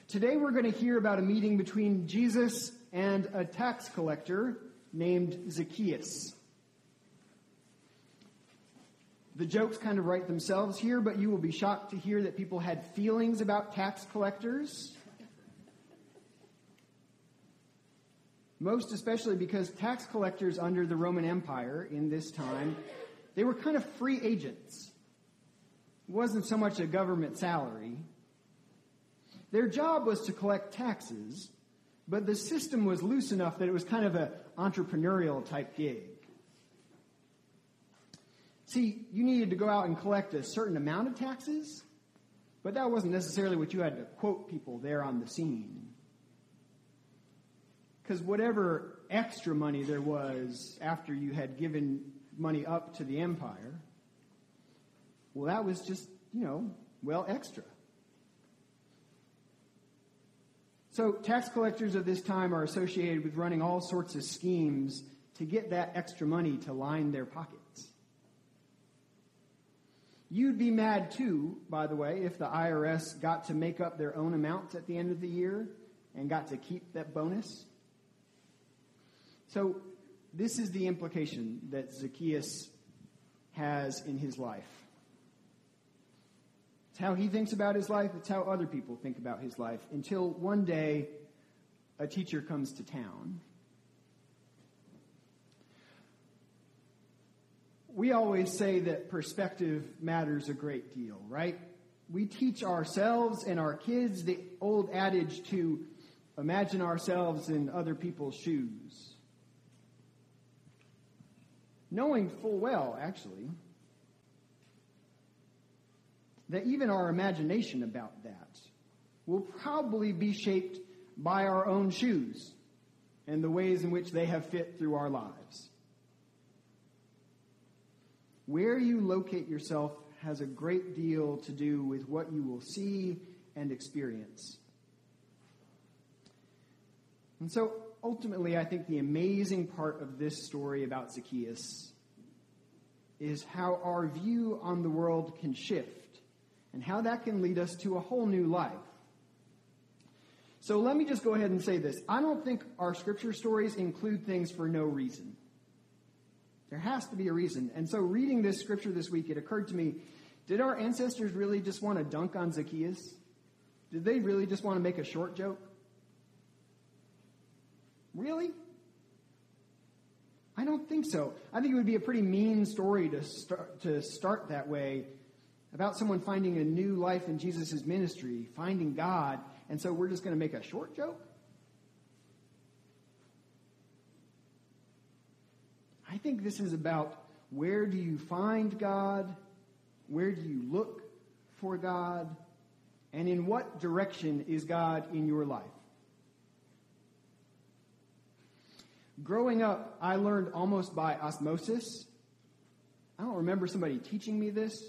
Today we're going to hear about a meeting between Jesus and a tax collector named Zacchaeus. The jokes kind of write themselves here, but you will be shocked to hear that people had feelings about tax collectors. Most especially because tax collectors under the Roman Empire in this time, they were kind of free agents. It wasn't so much a government salary. Their job was to collect taxes, but the system was loose enough that it was kind of an entrepreneurial type gig. See, you needed to go out and collect a certain amount of taxes, but that wasn't necessarily what you had to quote people there on the scene. Because whatever extra money there was after you had given money up to the empire, well, that was just, extra. So tax collectors of this time are associated with running all sorts of schemes to get that extra money to line their pockets. You'd be mad too, by the way, if the IRS got to make up their own amounts at the end of the year and got to keep that bonus. So this is the implication that Zacchaeus has in his life. It's how he thinks about his life. It's how other people think about his life. Until one day, a teacher comes to town. We always say that perspective matters a great deal, right? We teach ourselves and our kids the old adage to imagine ourselves in other people's shoes. Knowing full well, actually, that even our imagination about that will probably be shaped by our own shoes and the ways in which they have fit through our lives. Where you locate yourself has a great deal to do with what you will see and experience. And so, ultimately, I think the amazing part of this story about Zacchaeus is how our view on the world can shift and how that can lead us to a whole new life. So let me just go ahead and say this. I don't think our scripture stories include things for no reason. There has to be a reason. And so reading this scripture this week, it occurred to me, did our ancestors really just want to dunk on Zacchaeus? Did they really just want to make a short joke? Really? I don't think so. I think it would be a pretty mean story to start that way about someone finding a new life in Jesus' ministry, finding God, and so we're just going to make a short joke? I think this is about where do you find God, where do you look for God, and in what direction is God in your life? Growing up, I learned almost by osmosis. I don't remember somebody teaching me this,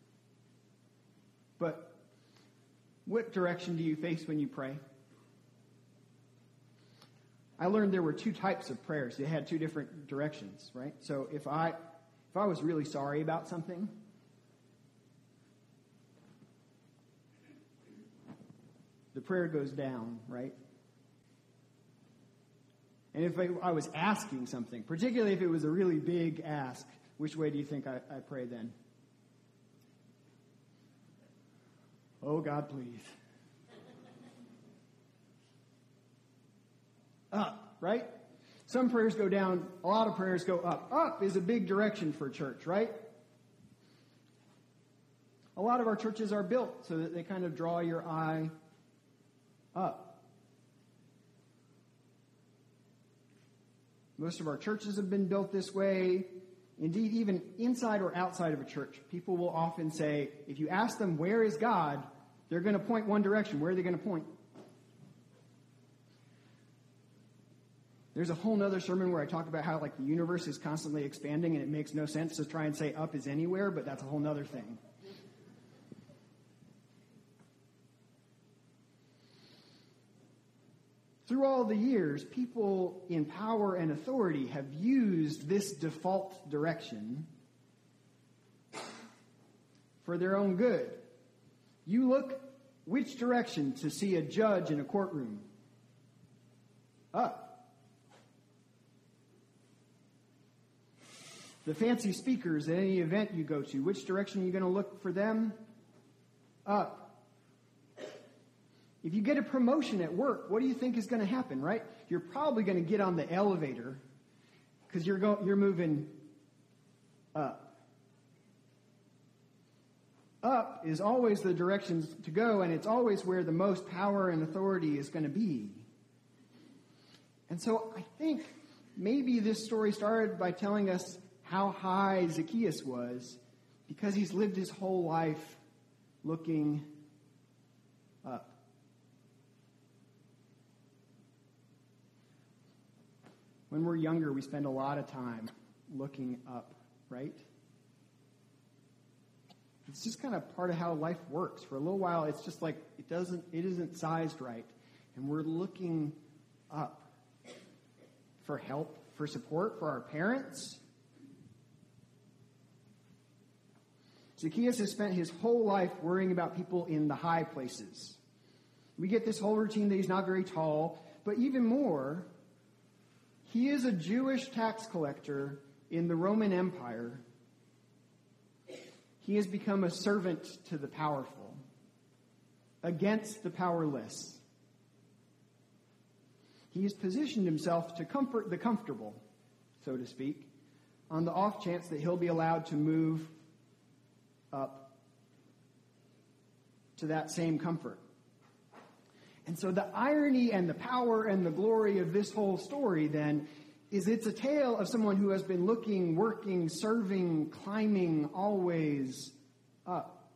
but what direction do you face when you pray? I learned there were two types of prayers. They had two different directions, right? So if I was really sorry about something, the prayer goes down, right? And if I was asking something, particularly if it was a really big ask, which way do you think I pray then? Oh, God, please. Up, right? Some prayers go down, a lot of prayers go up. Up is a big direction for church, right? A lot of our churches are built so that they kind of draw your eye up. Most of our churches have been built this way. Indeed, even inside or outside of a church, people will often say, if you ask them, where is God? They're going to point one direction. Where are they going to point? There's a whole other sermon where I talk about how the universe is constantly expanding and it makes no sense to try and say up is anywhere, but that's a whole other thing. Through all the years, people in power and authority have used this default direction for their own good. You look Which direction to see a judge in a courtroom? Up. The fancy speakers at any event you go to, which direction are you going to look for them? Up. If you get a promotion at work, what do you think is going to happen, right? You're probably going to get on the elevator because you're moving up. Up is always the direction to go, and it's always where the most power and authority is going to be. And so I think maybe this story started by telling us how high Zacchaeus was because he's lived his whole life looking up. When we're younger, we spend a lot of time looking up, right? It's just kind of part of how life works. For a little while, it's just like it isn't sized right. And we're looking up for help, for support, for our parents. Zacchaeus has spent his whole life worrying about people in the high places. We get this whole routine that he's not very tall, but even more, he is a Jewish tax collector in the Roman Empire. He has become a servant to the powerful, against the powerless. He has positioned himself to comfort the comfortable, so to speak, on the off chance that he'll be allowed to move up to that same comfort. And so the irony and the power and the glory of this whole story then is it's a tale of someone who has been looking, working, serving, climbing, always up.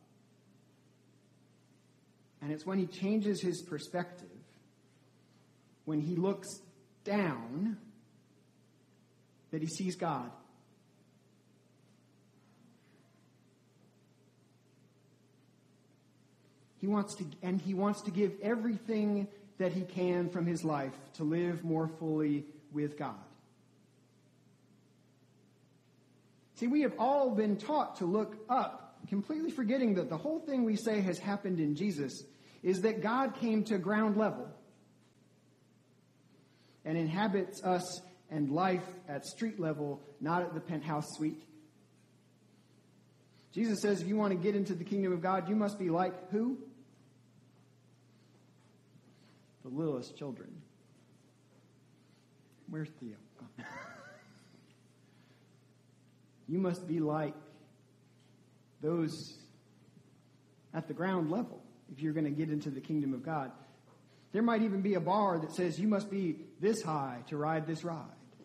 And it's when he changes his perspective, when he looks down, that he sees God. He wants to give everything that he can from his life to live more fully with God. See, we have all been taught to look up, completely forgetting that the whole thing we say has happened in Jesus is that God came to ground level and inhabits us and life at street level, not at the penthouse suite. Jesus says if you want to get into the kingdom of God, you must be like who? The littlest children. Where's Theo? You must be like those at the ground level if you're going to get into the kingdom of God. There might even be a bar that says you must be this high to ride this ride.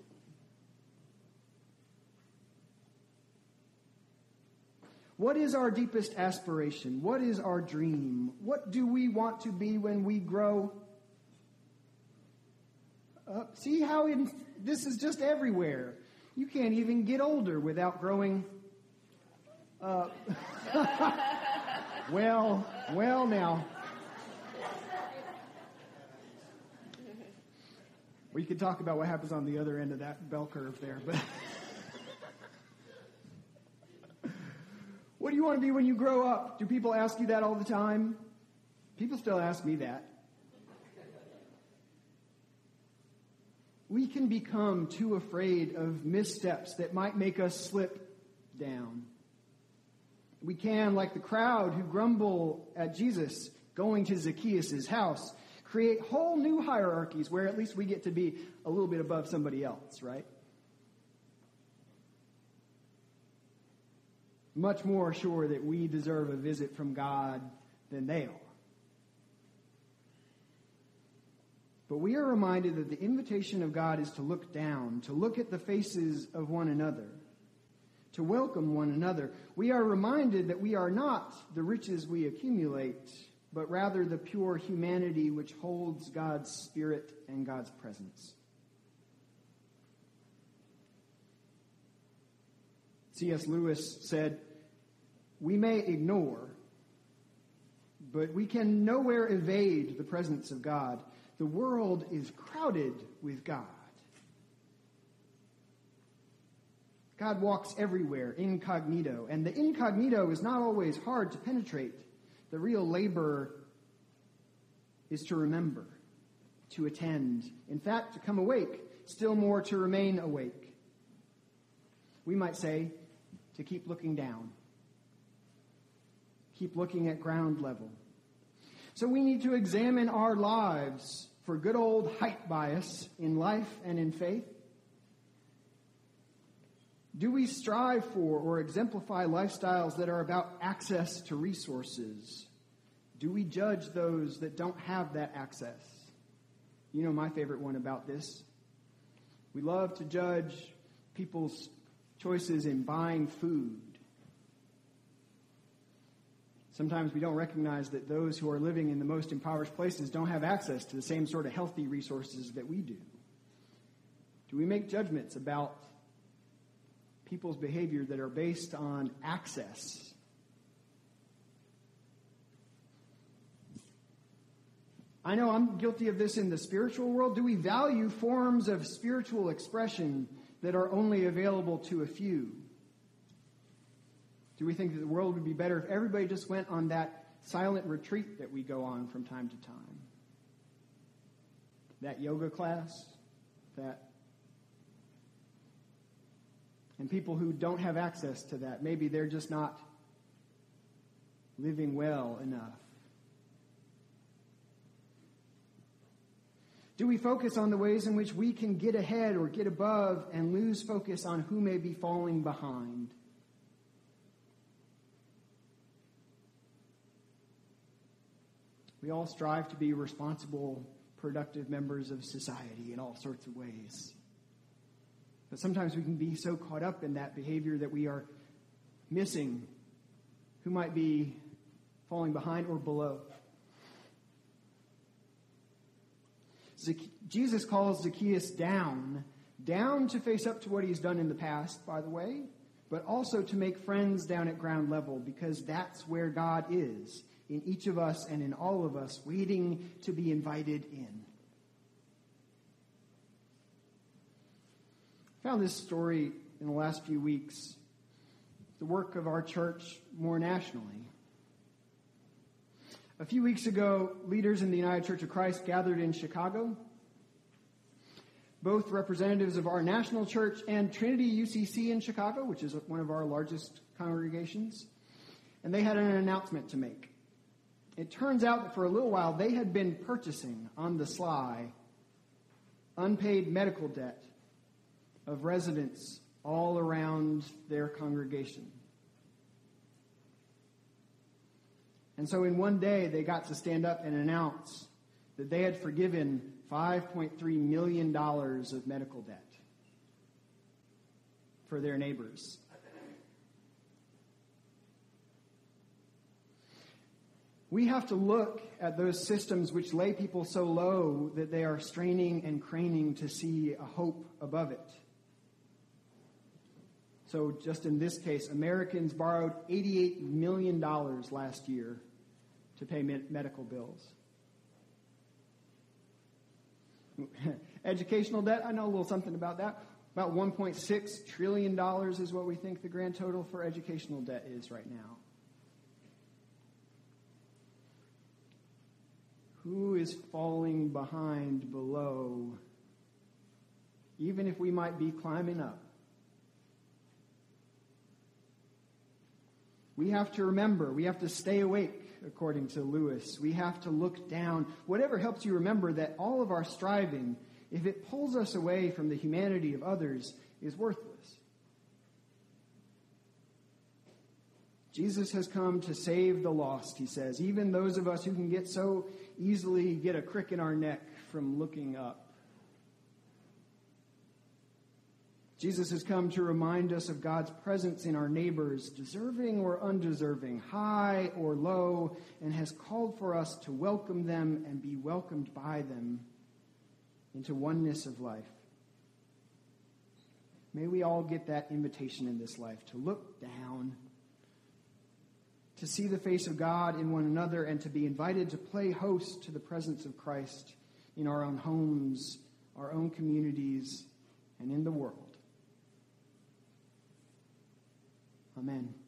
What is our deepest aspiration? What is our dream? What do we want to be when we grow up? See how this is just everywhere. You can't even get older without growing up. Well now. We could talk about what happens on the other end of that bell curve there, but what do you want to be when you grow up? Do people ask you that all the time? People still ask me that. We can become too afraid of missteps that might make us slip down. We can, like the crowd who grumble at Jesus going to Zacchaeus' house, create whole new hierarchies where at least we get to be a little bit above somebody else, right? Much more sure that we deserve a visit from God than they are. But we are reminded that the invitation of God is to look down, to look at the faces of one another, to welcome one another. We are reminded that we are not the riches we accumulate, but rather the pure humanity which holds God's Spirit and God's presence. C.S. Lewis said, "We may ignore, but we can nowhere evade the presence of God. The world is crowded with God." God walks everywhere, incognito, and the incognito is not always hard to penetrate. The real labor is to remember, to attend, in fact, to come awake, still more to remain awake. We might say to keep looking down, keep looking at ground level. So we need to examine our lives for good old height bias in life and in faith. Do we strive for or exemplify lifestyles that are about access to resources? Do we judge those that don't have that access? You know my favorite one about this. We love to judge people's choices in buying food. Sometimes we don't recognize that those who are living in the most impoverished places don't have access to the same sort of healthy resources that we do. Do we make judgments about people's behavior that are based on access? I know I'm guilty of this in the spiritual world. Do we value forms of spiritual expression that are only available to a few? Do we think that the world would be better if everybody just went on that silent retreat that we go on from time to time? That yoga class, and people who don't have access to that, maybe they're just not living well enough. Do we focus on the ways in which we can get ahead or get above and lose focus on who may be falling behind? We all strive to be responsible, productive members of society in all sorts of ways. But sometimes we can be so caught up in that behavior that we are missing who might be falling behind or below. Jesus calls Zacchaeus down to face up to what he's done in the past, by the way, but also to make friends down at ground level, because that's where God is, in each of us and in all of us, waiting to be invited in. I found this story in the last few weeks, the work of our church more nationally. A few weeks ago, leaders in the United Church of Christ gathered in Chicago, both representatives of our national church and Trinity UCC in Chicago, which is one of our largest congregations, and they had an announcement to make. It turns out that for a little while they had been purchasing on the sly unpaid medical debt of residents all around their congregation. And so in one day, they got to stand up and announce that they had forgiven $5.3 million of medical debt for their neighbors. We have to look at those systems which lay people so low that they are straining and craning to see a hope above it. So just in this case, Americans borrowed $88 million last year to pay medical bills. Educational debt, I know a little something about that. About $1.6 trillion is what we think the grand total for educational debt is right now. Who is falling behind below, even if we might be climbing up? We have to remember, we have to stay awake, according to Lewis. We have to look down. Whatever helps you remember that all of our striving, if it pulls us away from the humanity of others, is worthless. Jesus has come to save the lost, he says, even those of us who can so easily get a crick in our neck from looking up. Jesus has come to remind us of God's presence in our neighbors, deserving or undeserving, high or low, and has called for us to welcome them and be welcomed by them into oneness of life. May we all get that invitation in this life to look down, to see the face of God in one another, and to be invited to play host to the presence of Christ in our own homes, our own communities, and in the world. Amen.